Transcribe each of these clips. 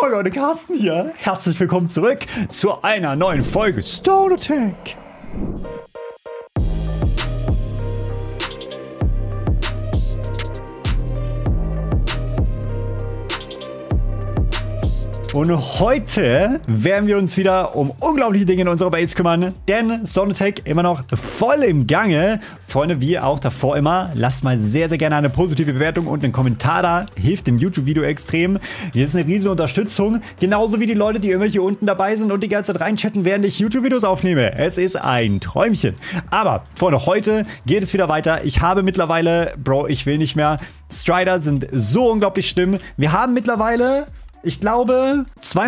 Moin Leute, Carsten hier. Herzlich willkommen zurück zu einer neuen Folge Stone Attack. Und heute werden wir uns wieder um unglaubliche Dinge in unserer Base kümmern, denn Stone Attack immer noch voll im Gange. Freunde, wie auch davor immer, lasst mal sehr, sehr gerne eine positive Bewertung und einen Kommentar da. Hilft dem YouTube-Video extrem. Hier ist eine riesige Unterstützung. Genauso wie die Leute, die immer hier unten dabei sind und die ganze Zeit reinchatten, während ich YouTube-Videos aufnehme. Es ist ein Träumchen. Aber, Freunde, heute geht es wieder weiter. Ich habe mittlerweile, Bro, ich will nicht mehr. Strider sind so unglaublich schlimm. Wir haben mittlerweile... Ich glaube,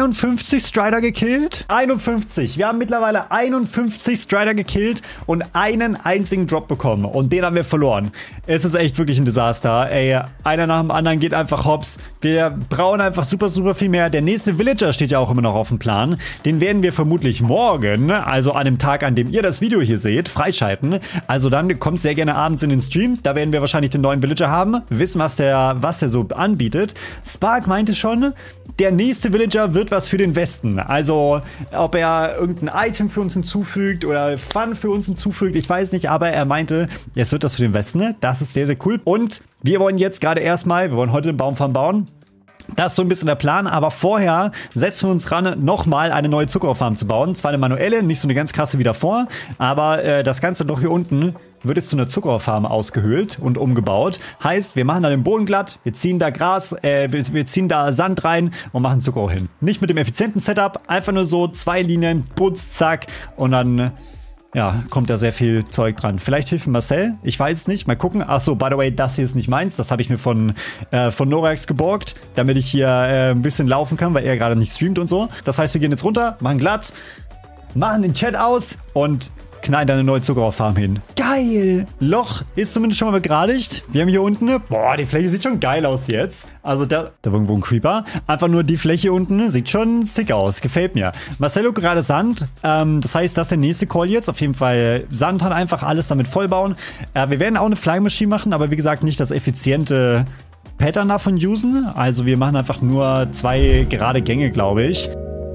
52 Strider gekillt. 51. Wir haben mittlerweile 51 Strider gekillt und einen einzigen Drop bekommen. Und den haben wir verloren. Es ist echt wirklich ein Desaster. Ey, einer nach dem anderen geht einfach hops. Wir brauchen einfach super, super viel mehr. Der nächste Villager steht ja auch immer noch auf dem Plan. Den werden wir vermutlich morgen, also an dem Tag, an dem ihr das Video hier seht, freischalten. Also dann kommt sehr gerne abends in den Stream. Da werden wir wahrscheinlich den neuen Villager haben. Wissen, was der so anbietet. Spark meinte schon... Der nächste Villager wird was für den Westen. Also, ob er irgendein Item für uns hinzufügt oder Fun für uns hinzufügt, ich weiß nicht, aber er meinte, es wird das für den Westen. Das ist sehr, sehr cool. Und wir wollen jetzt gerade wir wollen heute den Baumfarm bauen. Das ist so ein bisschen der Plan, aber vorher setzen wir uns ran, nochmal eine neue Zuckerfarm zu bauen. Zwar eine manuelle, nicht so eine ganz krasse wie davor, aber das Ganze doch hier unten wird jetzt zu einer Zuckerfarm ausgehöhlt und umgebaut. Heißt, wir machen da den Boden glatt, wir ziehen da Gras, wir ziehen da Sand rein und machen Zucker hin. Nicht mit dem effizienten Setup, einfach nur so 2 Linien, putz, zack und dann... Ja, kommt da sehr viel Zeug dran. Vielleicht hilft Marcel, ich weiß es nicht. Mal gucken. Achso, by the way, das hier ist nicht meins. Das habe ich mir von Norax geborgt, damit ich hier ein bisschen laufen kann, weil er gerade nicht streamt und so. Das heißt, wir gehen jetzt runter, machen glatt, machen den Chat aus und knallen da eine neue Zuckerfarm hin. Geil! Loch ist zumindest schon mal begradigt. Wir haben hier unten, boah, die Fläche sieht schon geil aus jetzt. Also da war irgendwo ein Creeper. Einfach nur die Fläche unten sieht schon sick aus. Gefällt mir. Marcelo gerade Sand. Das heißt, das ist der nächste Call jetzt. Auf jeden Fall Sand hat einfach alles damit vollbauen. Wir werden auch eine Flying Machine machen, aber wie gesagt nicht das effiziente Pattern davon usen. Also wir machen einfach nur 2 gerade Gänge, glaube ich.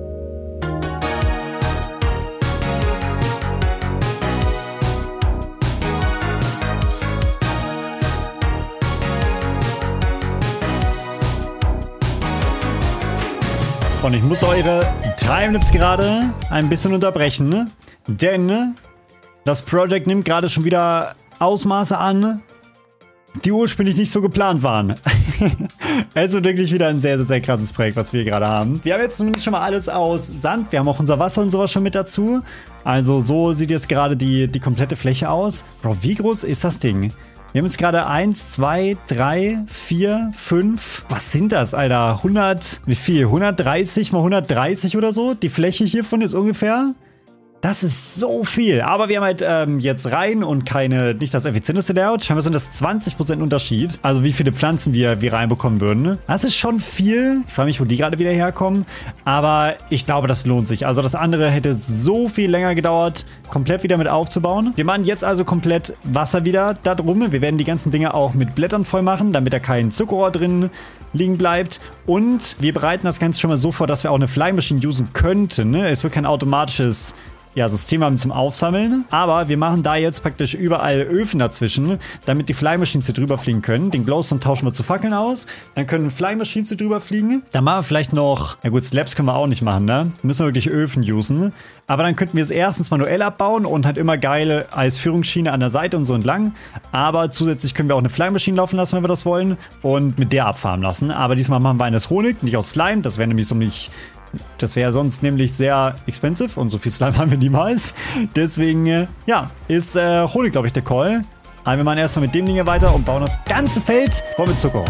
Und ich muss eure Timelapse gerade ein bisschen unterbrechen, denn das Projekt nimmt gerade schon wieder Ausmaße an, die ursprünglich nicht so geplant waren. Also wirklich wieder ein sehr, sehr, sehr krasses Projekt, was wir hier gerade haben. Wir haben jetzt zumindest schon mal alles aus Sand. Wir haben auch unser Wasser und sowas schon mit dazu. Also so sieht jetzt gerade die komplette Fläche aus. Bro, wie groß ist das Ding? Wir haben jetzt gerade 1, 2, 3, 4, 5. Was sind das, Alter? 100, wie viel? 130 mal 130 oder so? Die Fläche hiervon ist ungefähr... Das ist so viel. Aber wir haben halt jetzt rein und nicht das effizienteste Layout. Scheinbar sind das 20% Unterschied. Also wie viele Pflanzen wir reinbekommen würden. Das ist schon viel. Ich frage mich, wo die gerade wieder herkommen. Aber ich glaube, das lohnt sich. Also das andere hätte so viel länger gedauert, komplett wieder mit aufzubauen. Wir machen jetzt also komplett Wasser wieder da drum. Wir werden die ganzen Dinge auch mit Blättern voll machen, damit da kein Zuckerrohr drin liegen bleibt. Und wir bereiten das Ganze schon mal so vor, dass wir auch eine Flying Machine usen könnten. Es wird kein automatisches System haben zum Aufsammeln. Aber wir machen da jetzt praktisch überall Öfen dazwischen, damit die Flying Machines hier drüber fliegen können. Den Glowstone tauschen wir zu Fackeln aus. Dann können Flying Machines hier drüber fliegen. Dann machen wir vielleicht noch, ja gut, Slabs können wir auch nicht machen, ne? Müssen wir wirklich Öfen usen. Aber dann könnten wir es erstens manuell abbauen und halt immer geil als Führungsschiene an der Seite und so entlang. Aber zusätzlich können wir auch eine Flying Machine laufen lassen, wenn wir das wollen. Und mit der abfahren lassen. Aber diesmal machen wir eines Honig, nicht aus Slime. Das wäre nämlich so nicht... Das wäre sonst nämlich sehr expensive und so viel Slime haben wir niemals. Deswegen, ist Honig, glaube ich, der Call. Aber wir machen erstmal mit dem Ding hier weiter und bauen das ganze Feld voll mit Zuckerrohr.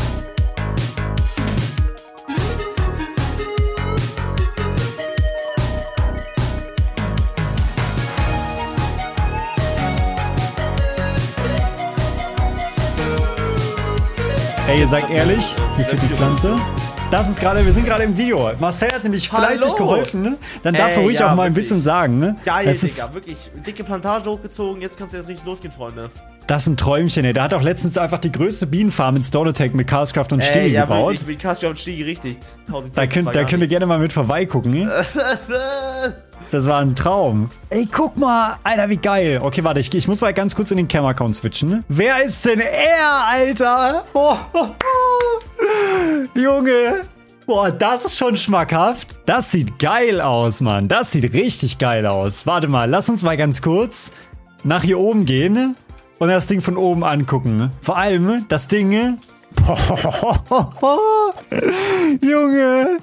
Ey, ihr sagt ehrlich, wie viel die Pflanze? Das ist gerade, wir sind gerade im Video. Marcel hat nämlich fleißig geholfen, ne? Dann darf er ruhig auch mal ein bisschen sagen, ne? Geil, Digga, wirklich. Dicke Plantage hochgezogen, jetzt kannst du jetzt richtig losgehen, Freunde. Das ist ein Träumchen, ey. Der hat auch letztens einfach die größte Bienenfarm in Stornotech mit Chaoscraft und Stigi gebaut. Ja, mit Chaoscraft und Stigi, richtig. Da könnt ihr gerne mal mit vorbeigucken. Das war ein Traum. Ey, guck mal. Alter, wie geil. Okay, warte, ich muss mal ganz kurz in den Cam-Account switchen. Wer ist denn er, Alter? Junge. Boah, das ist schon schmackhaft. Das sieht geil aus, Mann. Das sieht richtig geil aus. Warte mal, lass uns mal ganz kurz nach hier oben gehen und das Ding von oben angucken. Vor allem das Ding. Junge.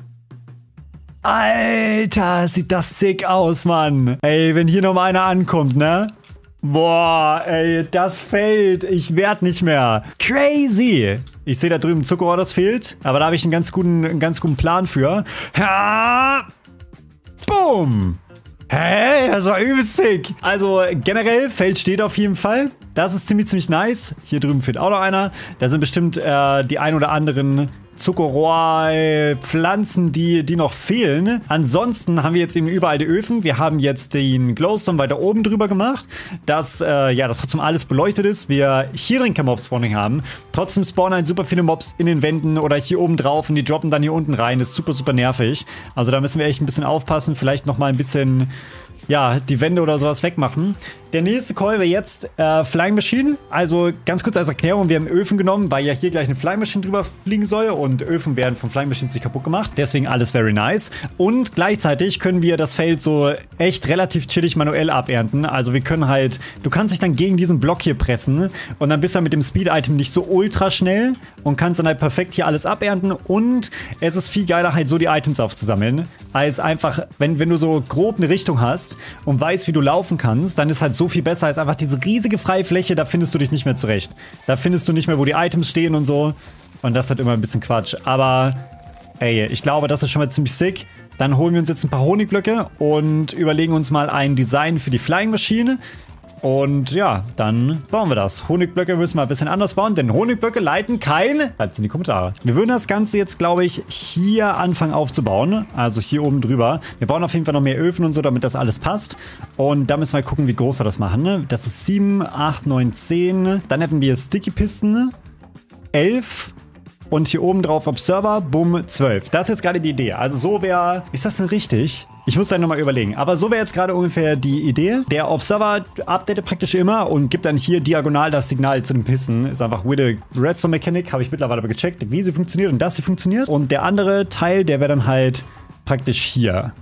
Alter, sieht das sick aus, Mann. Ey, wenn hier nochmal einer ankommt, ne? Boah, ey, das fällt. Ich werd nicht mehr. Crazy. Ich sehe da drüben Zuckerrohr, das fehlt. Aber da habe ich einen ganz guten Plan für. Ha! Boom. Hey, das war übelst sick. Also generell, Feld steht auf jeden Fall. Das ist ziemlich nice. Hier drüben fehlt auch noch einer. Da sind bestimmt die ein oder anderen Zuckerrohrpflanzen, die noch fehlen. Ansonsten haben wir jetzt eben überall die Öfen. Wir haben jetzt den Glowstone weiter oben drüber gemacht, dass trotzdem alles beleuchtet ist. Wir hier drin kein Mob-Spawning haben. Trotzdem spawnen halt super viele Mobs in den Wänden oder hier oben drauf und die droppen dann hier unten rein. Das ist super, super nervig. Also da müssen wir echt ein bisschen aufpassen. Vielleicht noch mal ein bisschen, ja, die Wände oder sowas wegmachen. Der nächste Call wäre jetzt Flying Machine. Also ganz kurz als Erklärung, wir haben Öfen genommen, weil ja hier gleich eine Flying Machine drüber fliegen soll und Öfen werden von Flying Machines nicht kaputt gemacht. Deswegen alles very nice. Und gleichzeitig können wir das Feld so echt relativ chillig manuell abernten. Also wir können halt, du kannst dich dann gegen diesen Block hier pressen und dann bist du mit dem Speed-Item nicht so ultra schnell und kannst dann halt perfekt hier alles abernten. Und es ist viel geiler, halt so die Items aufzusammeln, als einfach, wenn du so grob eine Richtung hast und weißt, wie du laufen kannst, dann ist halt so viel besser als einfach diese riesige freie Fläche, da findest du dich nicht mehr zurecht. Da findest du nicht mehr, wo die Items stehen und so. Und das ist halt immer ein bisschen Quatsch. Aber, ey, ich glaube, das ist schon mal ziemlich sick. Dann holen wir uns jetzt ein paar Honigblöcke und überlegen uns mal ein Design für die Flying Machine. Und ja, dann bauen wir das. Honigblöcke müssen wir ein bisschen anders bauen, denn Honigblöcke leiten kein... Schreibt in die Kommentare. Wir würden das Ganze jetzt, glaube ich, hier anfangen aufzubauen. Also hier oben drüber. Wir bauen auf jeden Fall noch mehr Öfen und so, damit das alles passt. Und da müssen wir gucken, wie groß wir das machen. Ne? Das ist 7, 8, 9, 10. Dann hätten wir Sticky Pisten. 11. Und hier oben drauf Observer, bumm, 12. Das ist jetzt gerade die Idee. Also so wäre... Ist das denn richtig? Ich muss da nochmal überlegen. Aber so wäre jetzt gerade ungefähr die Idee. Der Observer updatet praktisch immer und gibt dann hier diagonal das Signal zu den Pisten. Ist einfach weirde Redstone Mechanik. Habe ich mittlerweile aber gecheckt, wie sie funktioniert und dass sie funktioniert. Und der andere Teil, der wäre dann halt praktisch hier.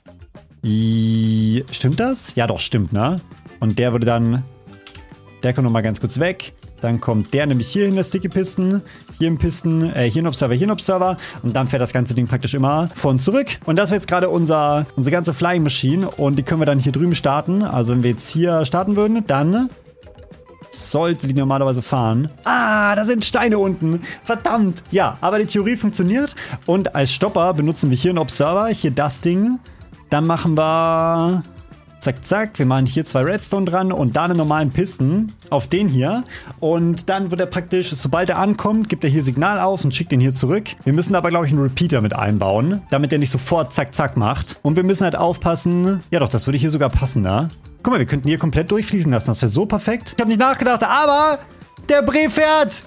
Stimmt das? Ja doch, stimmt, ne? Und der würde dann... Der kommt nochmal ganz kurz weg. Dann kommt der nämlich hier hin, der Sticky Pisten. Hier ein Pisten, hier ein Observer, hier ein Observer. Und dann fährt das ganze Ding praktisch immer vor und zurück. Und das wäre jetzt gerade unsere ganze Flying Machine. Und die können wir dann hier drüben starten. Also wenn wir jetzt hier starten würden, dann sollte die normalerweise fahren. Ah, da sind Steine unten. Verdammt. Ja, aber die Theorie funktioniert. Und als Stopper benutzen wir hier einen Observer. Hier das Ding. Dann machen wir... Zack, zack, wir machen hier 2 Redstone dran und da einen normalen Pisten auf den hier. Und dann wird er praktisch, sobald er ankommt, gibt er hier Signal aus und schickt den hier zurück. Wir müssen aber, glaube ich, einen Repeater mit einbauen, damit er nicht sofort zack, zack macht. Und wir müssen halt aufpassen, ja doch, das würde hier sogar passen, ne? Guck mal, wir könnten hier komplett durchfließen lassen, das wäre so perfekt. Ich habe nicht nachgedacht, aber der Bre fährt.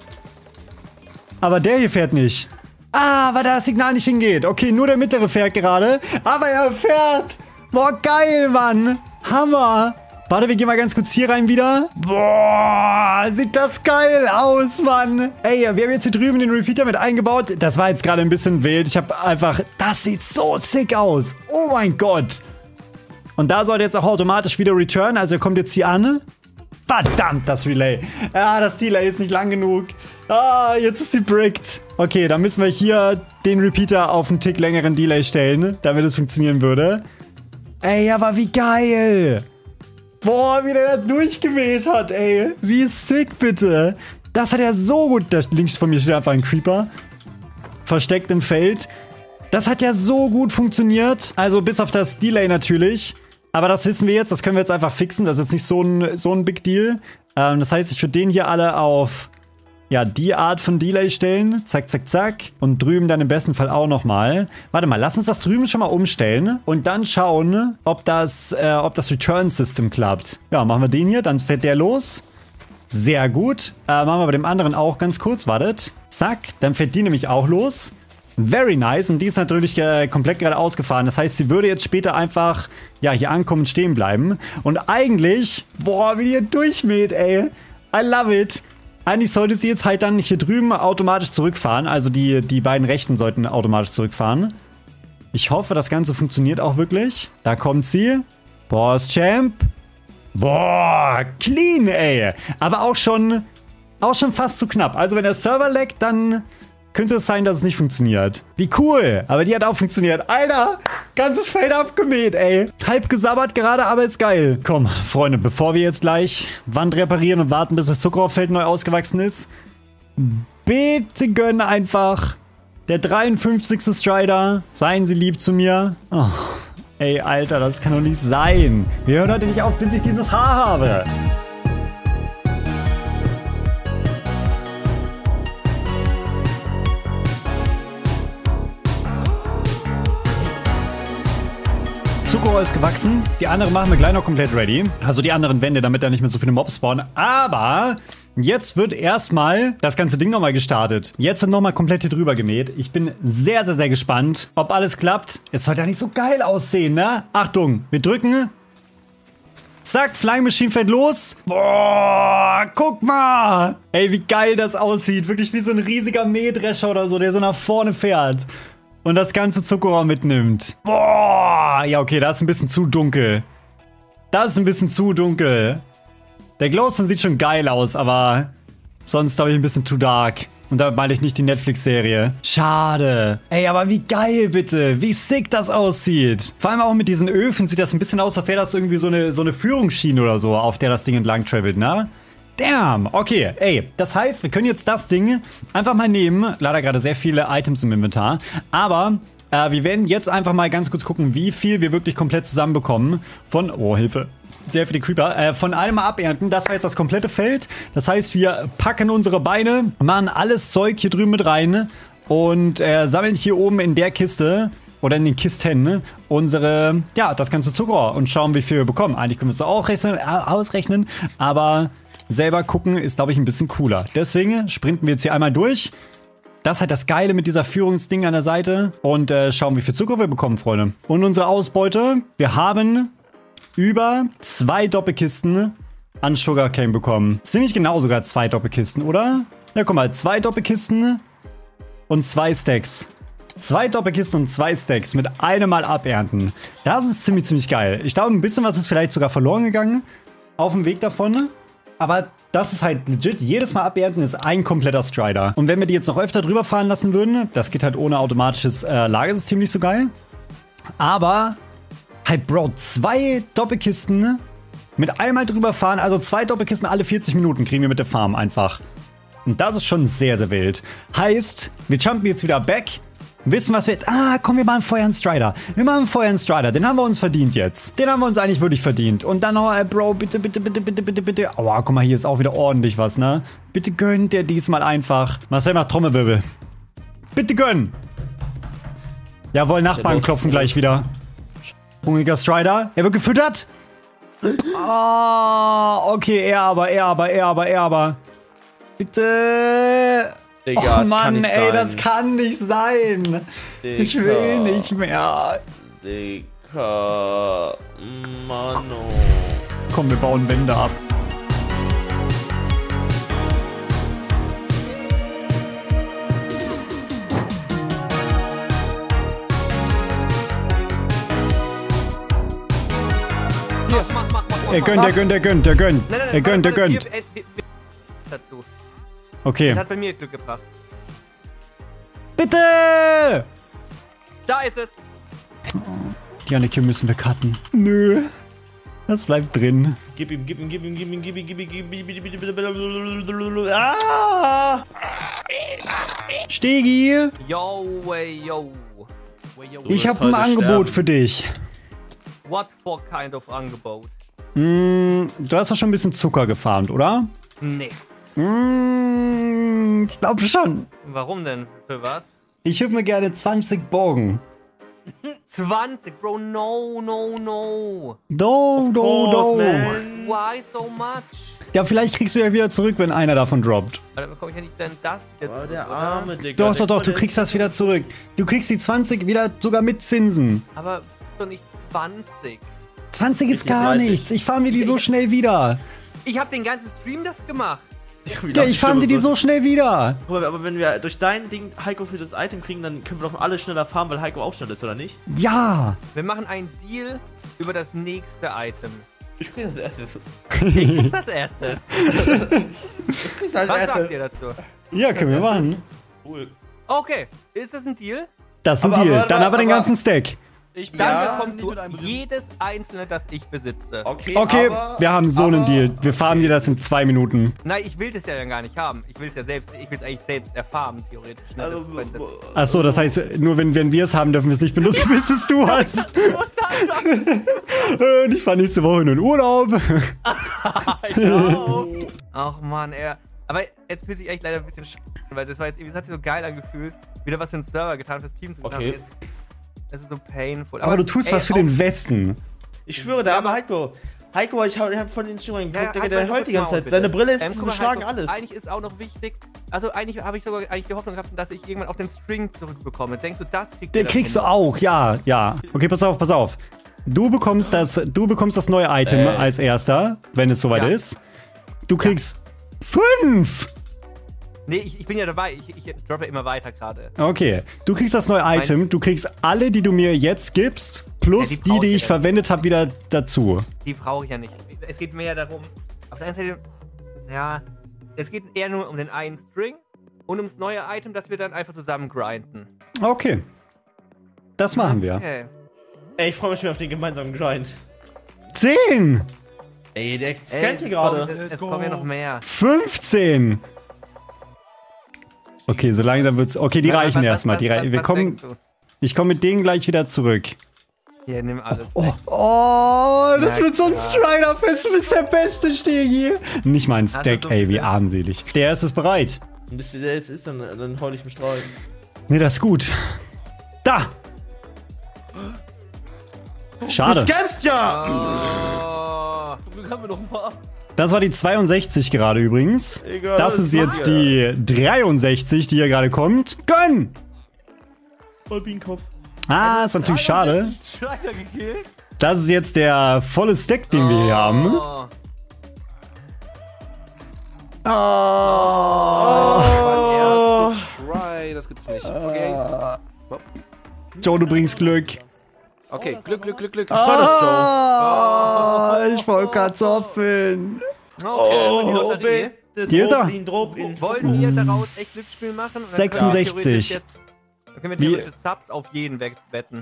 Aber der hier fährt nicht. Ah, weil da das Signal nicht hingeht. Okay, nur der mittlere fährt gerade, aber er fährt. Boah, geil, Mann. Hammer. Warte, wir gehen mal ganz kurz hier rein wieder. Boah, sieht das geil aus, Mann. Ey, wir haben jetzt hier drüben den Repeater mit eingebaut. Das war jetzt gerade ein bisschen wild. Ich habe einfach... Das sieht so sick aus. Oh mein Gott. Und da sollte jetzt auch automatisch wieder Return. Also er kommt jetzt hier an. Verdammt, das Relay. Ja, das Delay ist nicht lang genug. Ah, jetzt ist sie bricked. Okay, dann müssen wir hier den Repeater auf einen Tick längeren Delay stellen, damit es funktionieren würde. Ey, aber wie geil. Boah, wie der da durchgemäht hat, ey. Wie sick, bitte. Das hat er so gut... Da links von mir steht einfach ein Creeper. Versteckt im Feld. Das hat ja so gut funktioniert. Also bis auf das Delay natürlich. Aber das wissen wir jetzt. Das können wir jetzt einfach fixen. Das ist jetzt nicht so ein Big Deal. Das heißt, ich würde den hier alle auf... Ja, die Art von Delay stellen. Zack, zack, zack. Und drüben dann im besten Fall auch nochmal. Warte mal, lass uns das drüben schon mal umstellen. Und dann schauen, ob das Return System klappt. Ja, machen wir den hier. Dann fährt der los. Sehr gut. Machen wir bei dem anderen auch ganz kurz. Wartet. Zack. Dann fährt die nämlich auch los. Very nice. Und die ist natürlich komplett gerade ausgefahren. Das heißt, sie würde jetzt später einfach, ja, hier ankommen und stehen bleiben. Und eigentlich, boah, wie die hier durchmäht, ey. I love it. Eigentlich sollte sie jetzt halt dann hier drüben automatisch zurückfahren. Also die beiden Rechten sollten automatisch zurückfahren. Ich hoffe, das Ganze funktioniert auch wirklich. Da kommt sie. Boss Champ. Boah, clean, ey. Aber auch schon fast zu knapp. Also wenn der Server laggt, dann könnte es sein, dass es nicht funktioniert. Wie cool. Aber die hat auch funktioniert. Alter, ganzes Feld abgemäht, ey. Halb gesabbert gerade, aber ist geil. Komm, Freunde, bevor wir jetzt gleich Wand reparieren und warten, bis das Zuckerrohrfeld neu ausgewachsen ist, bitte gönn einfach der 53. Strider. Seien Sie lieb zu mir. Oh, ey, Alter, das kann doch nicht sein. Wir hören heute nicht auf, bis ich dieses Haar habe. Zuckerrohr ist gewachsen. Die andere machen wir gleich noch komplett ready. Also die anderen Wände, damit da nicht mehr so viele Mobs spawnen. Aber jetzt wird erstmal das ganze Ding nochmal gestartet. Jetzt sind nochmal komplett hier drüber gemäht. Ich bin sehr, sehr, sehr gespannt, ob alles klappt. Es sollte ja nicht so geil aussehen, ne? Achtung, wir drücken. Zack, Flying Machine fährt los. Boah, guck mal. Ey, wie geil das aussieht. Wirklich wie so ein riesiger Mähdrescher oder so, der so nach vorne fährt. Und das ganze Zuckerrohr mitnimmt. Boah! Ja, okay, das ist ein bisschen zu dunkel. Das ist ein bisschen zu dunkel. Der Glowstone sieht schon geil aus, aber sonst glaube ich ein bisschen too dark. Und da meine ich nicht die Netflix-Serie. Schade. Ey, aber wie geil bitte. Wie sick das aussieht. Vor allem auch mit diesen Öfen sieht das ein bisschen aus, als wäre das irgendwie so eine Führungsschiene oder so, auf der das Ding entlang travelt, ne? Damn, okay, ey, das heißt, wir können jetzt das Ding einfach mal nehmen. Leider gerade sehr viele Items im Inventar. Aber wir werden jetzt einfach mal ganz kurz gucken, wie viel wir wirklich komplett zusammenbekommen von, oh, Hilfe, sehr viele Creeper, von einem Mal abernten. Das war jetzt das komplette Feld. Das heißt, wir packen unsere Beine, machen alles Zeug hier drüben mit rein und sammeln hier oben in der Kiste oder in den Kisten das ganze Zuckerrohr und schauen, wie viel wir bekommen. Eigentlich können wir es auch ausrechnen, aber selber gucken ist, glaube ich, ein bisschen cooler. Deswegen sprinten wir jetzt hier einmal durch. Das ist halt das Geile mit dieser Führungsding an der Seite. Und schauen, wie viel Zucker wir bekommen, Freunde. Und unsere Ausbeute. Wir haben über 2 Doppelkisten an Sugarcane bekommen. Ziemlich genau sogar 2 Doppelkisten, oder? Ja, guck mal, 2 Doppelkisten und 2 Stacks. 2 Doppelkisten und 2 Stacks mit einem Mal abernten. Das ist ziemlich, ziemlich geil. Ich glaube, ein bisschen was ist vielleicht sogar verloren gegangen auf dem Weg davon. Aber das ist halt legit. Jedes Mal abernten ist ein kompletter Strider. Und wenn wir die jetzt noch öfter drüber fahren lassen würden, das geht halt ohne automatisches Lagersystem nicht so geil. Aber halt, Bro, 2 Doppelkisten mit einmal drüber fahren. Also 2 Doppelkisten alle 40 Minuten kriegen wir mit der Farm einfach. Und das ist schon sehr, sehr wild. Heißt, wir jumpen jetzt wieder back. Wissen, was wir... komm, wir machen Feuer und Strider. Wir machen Feuer und Strider. Den haben wir uns verdient jetzt. Den haben wir uns eigentlich wirklich verdient. Und dann noch, Bro, bitte, bitte, bitte, bitte, bitte, bitte. Aua, guck mal, hier ist auch wieder ordentlich was, ne? Bitte gönnt der diesmal einfach. Marcel macht Trommelwirbel. Bitte gönn. Jawohl, Nachbarn klopfen gleich wieder. Hungriger Strider. Er wird gefüttert. Okay, er aber. Bitte... Digga, oh Mann, ey, das kann nicht sein. Digga. Ich will nicht mehr. Digga, Mano. Komm, wir bauen Wände ab. Mach. Er gönnt. Er gönnt. Dazu. Okay. Das hat bei mir Glück gebracht. Bitte! Da ist es! Die eine Kill müssen wir cutten. Nö. Das bleibt drin. Gib ihm. Ah! Stegi! Yo. Ich habe ein Angebot für dich. What for kind of Angebot? Du hast doch schon ein bisschen Zucker gefarmt, oder? Nee. Ich glaube schon. Warum denn? Für was? Ich würde mir gerne 20 Bogen. 20? Bro, no. Do. Man. Why so much? Ja, vielleicht kriegst du ja wieder zurück, wenn einer davon droppt. Aber dann bekomme ich ja nicht dann das wieder zurück, Der oder? arme Digga. Doch, du kriegst das wieder zurück. Du kriegst die 20 wieder sogar mit Zinsen. Aber doch nicht 20. 20 ist Ich gar 30. nichts. Ich farm dir die so schnell wieder. Ich habe den ganzen Stream das gemacht. Ja, ich farm dir die so schnell wieder. Aber wenn wir durch dein Ding Heiko für das Item kriegen, dann können wir doch alle schneller farmen, weil Heiko auch schnell ist, oder nicht? Ja. Wir machen einen Deal über das nächste Item. Ich krieg das erste. Ich muss das erste. Ich krieg das Was sagt ihr dazu? Ja, können wir machen. Cool. Okay, ist das ein Deal? Das ist ein Aber- Deal. aber- Dann aber den aber- ganzen Stack. Dann Ja, bekommst nicht du mit einem Begriff. jedes einzelne, das ich besitze. Okay, Okay, aber, wir haben so einen Deal. Wir farmen dir das in 2 Minuten. Nein, ich will das ja dann gar nicht haben. Ich will es ja selbst, ich will es eigentlich selbst erfarmen, theoretisch. Ne? Also, Das- Achso, das heißt, nur wenn wir es haben, dürfen wir es nicht benutzen, bis es du hast. Und ich fahr nächste Woche in den Urlaub. Ach man, aber jetzt fühlt sich echt leider ein bisschen weil das war jetzt irgendwie, das hat sich so geil angefühlt, wieder was für einen Server getan, fürs Team zu getan. Okay. Das ist so painful. Aber du tust was für den Westen. Ich schwöre, der arme Heiko. Heiko, ich hab von den Streamern geguckt, Digga, halt der mal heult die kurz ganze Maul, Zeit. Seine bitte. Brille ist Guck mal, geschlagen, Heiko, alles. Eigentlich ist auch noch wichtig, also eigentlich habe ich sogar die Hoffnung gehabt, dass ich irgendwann auch den String zurückbekomme. Denkst du, das kriegt ihr Den dann kriegst du hin? auch, ja. Okay, pass auf. Du bekommst das neue Item als erster, wenn es soweit Ja. ist. Du kriegst 5. Nee, ich bin ja dabei. Ich droppe immer weiter gerade. Okay, du kriegst das neue Item. Du kriegst alle, die du mir jetzt gibst, plus Ja, die die brauch ich ich ja verwendet habe, wieder dazu. Die brauche ich ja nicht. Es geht mehr darum, auf der einen Seite, ja, es geht eher nur um den einen String und ums neue Item, das wir dann einfach zusammen grinden. Okay. Das machen wir. Okay. Ey, ich freue mich schon auf den gemeinsamen Grind. 10, Ey, der Ey, scannt hier gerade. Es kommen ja noch mehr. 15. Okay, so langsam wird's. Okay, die reichen erstmal. Ich komme mit denen gleich wieder zurück. Hier, nimm alles. Oh, das Na wird so ein klar. Strider-Fest. Du bist der beste Stegi. Nicht mal ein Hast Stack, du so ey, wie viel? armselig. Der ist bereit. Und bis der jetzt ist, dann heul ich mich drauf. Nee, das ist gut. Da! Schade. Du scammst ja! Oh. Zum Glück haben wir noch ein paar. Das war die 62 gerade übrigens. Egal, Das ist jetzt die 63, die hier gerade kommt. Gönn! Voll Bienenkopf. Ah, ist natürlich schade. Strider gekillt. Das ist jetzt der volle Stack, den wir hier haben. Oh. Oh. Try, das gibt's nicht. Okay. Joe, du bringst Glück. Okay, Glück. Ah, ich wollte Kartoffeln. Okay, die Lotterie. Hier ist er. Drop ihn. Wollen wir daraus echt Glücksspiel machen? Und dann 66. Können wir theoretisch Subs auf jeden wetten.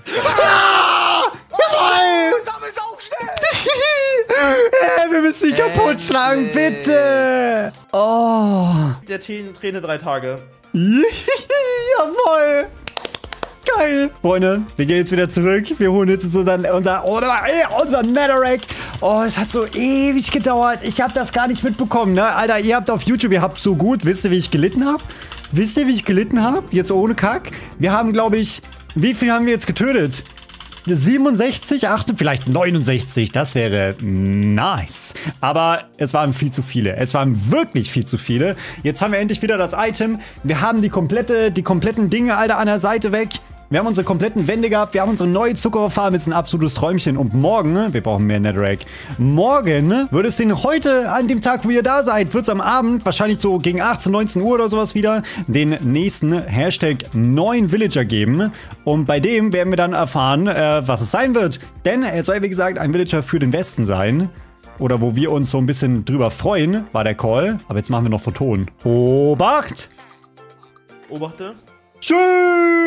Sammelt auf, schnell! Wir müssen die kaputt schlagen, bitte. Oh. Der Träne 3 Tage. Jawohl. Geil. Freunde, wir gehen jetzt wieder zurück. Wir holen jetzt unser Netherrack. Oh, es hat so ewig gedauert. Ich habe das gar nicht mitbekommen, ne? Alter, ihr habt auf YouTube, ihr habt so gut. Wisst ihr, wie ich gelitten habe? Wisst ihr, wie ich gelitten habe? Jetzt ohne Kack. Wir haben, glaube ich, wie viel haben wir jetzt getötet? 67, 8, vielleicht 69, das wäre nice. Aber es waren viel zu viele. Es waren wirklich viel zu viele. Jetzt haben wir endlich wieder das Item. Wir haben die kompletten Dinge, Alter, an der Seite weg. Wir haben unsere kompletten Wände gehabt. Wir haben unsere neue Zuckerfarm. Ist ein absolutes Träumchen. Und morgen, wir brauchen mehr Netherrack. Morgen wird es den heute, an dem Tag, wo ihr da seid, wird es am Abend, wahrscheinlich so gegen 18, 19 Uhr oder sowas wieder, den nächsten Hashtag neuen Villager geben. Und bei dem werden wir dann erfahren, was es sein wird. Denn er soll, wie gesagt, ein Villager für den Westen sein. Oder wo wir uns so ein bisschen drüber freuen, war der Call. Aber jetzt machen wir noch Photon. Obacht! Obachte. Tschüss!